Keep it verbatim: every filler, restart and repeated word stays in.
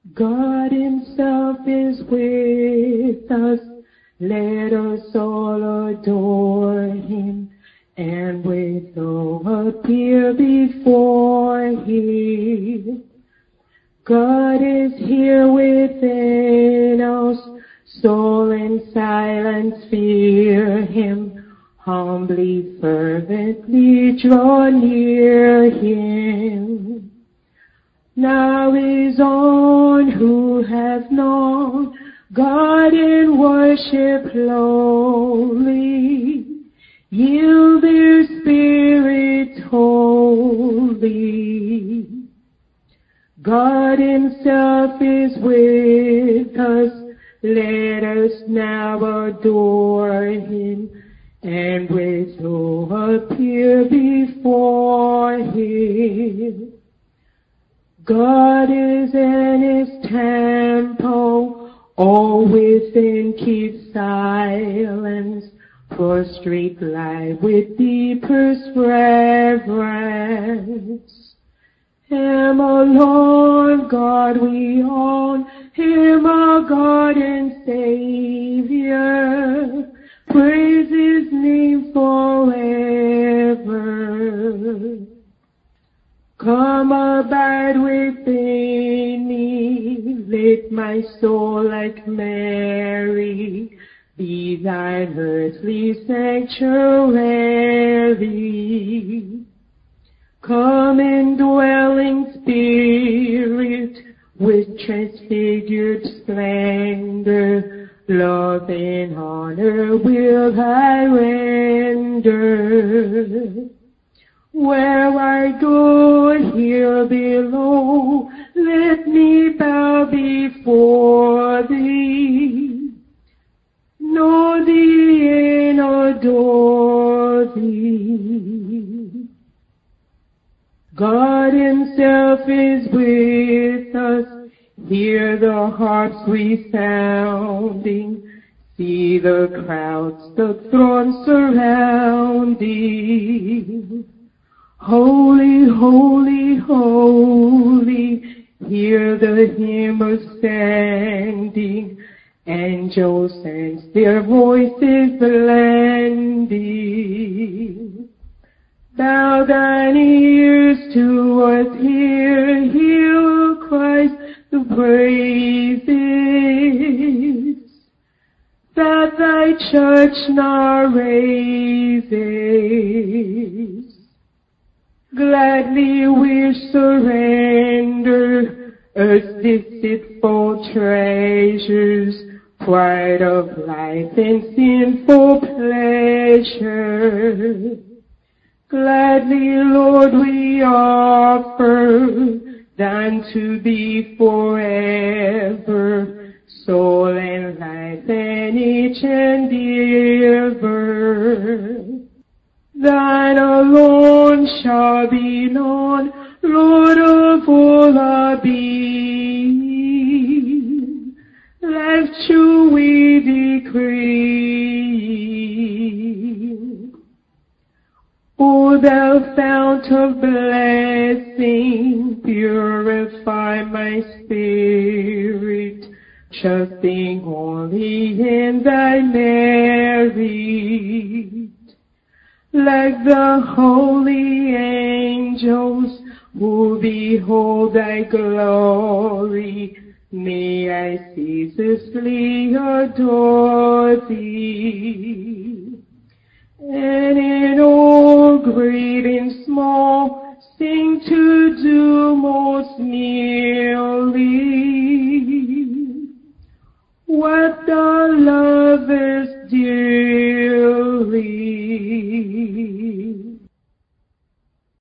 God himself is with us. Let us all adore him, and with awe appear before him. God is here within us. Soul in silence fear him. Humbly, fervently draw near him. Now is on who have known God in worship lowly, yield their spirits wholly. God himself is with us. Let us now adore him, and with awe appear before him. God is in his temple, all within keep silence, prostrate lie with deepest reverence. Him alone, God, we own, him our God and Savior. Praise his name forever. Come abide within me, let my soul like Mary be thine earthly sanctuary. Come indwelling Spirit with transfigured splendor, love and honor will I render. Where I go here below, let me bow before thee, know thee and adore thee. God himself is with us. Hear the harps resounding. See the crowds, the throng surrounding. Holy, holy, holy, hear the hymn ascending. Angels sense their voices blending. Bow thine ears to us, hear, hear Christ the praises that thy church now raises. Gladly we surrender earth's deceitful treasures, pride of life and sinful pleasure. Gladly, Lord, we offer thine to thee forever, soul and life and each endeavor. Thine alone shall be known, Lord of all our being. Life true we decree. O thou fount of blessing, purify my spirit, trusting only in thy merit. Like the holy angels who behold thy glory, may I ceaselessly adore thee. And in all great and small, sing to do most nearly what